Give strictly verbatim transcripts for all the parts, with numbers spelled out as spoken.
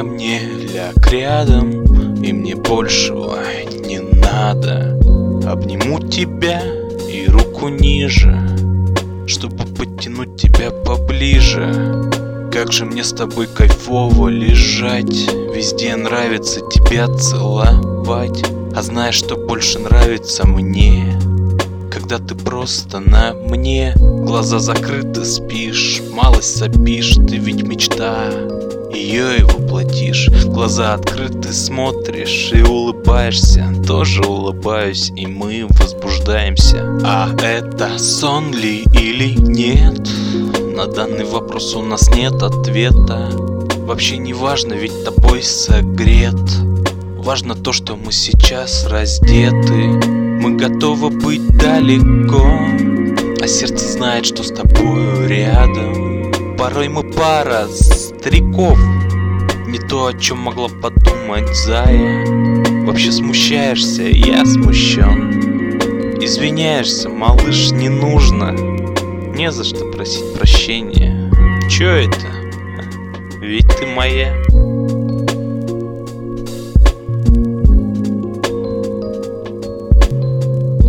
ко мне, ляг рядом, и мне большего не надо. Обниму тебя и руку ниже, чтобы подтянуть тебя поближе. Как же мне с тобой кайфово лежать, везде нравится тебя целовать. А знаешь, что больше нравится мне? Когда ты просто на мне, глаза закрыты, спишь, малость сопишь, ты ведь мечта, ее и воплотишь. Глаза открыты, смотришь и улыбаешься, тоже улыбаюсь, и мы возбуждаемся. А это сон ли или нет? На данный вопрос у нас нет ответа. Вообще не важно, ведь тобой согрет. Важно то, что мы сейчас раздеты. Мы готовы быть далеко, а сердце знает, что с тобою рядом. Порой мы пара стариков, не то, о чем могла подумать зая. Вообще смущаешься, я смущен. Извиняешься, малыш, не нужно. Не за что просить прощения. Чё это? Ведь ты моя.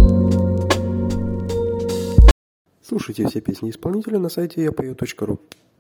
Слушайте все песни исполнителя на сайте я пою точка ру.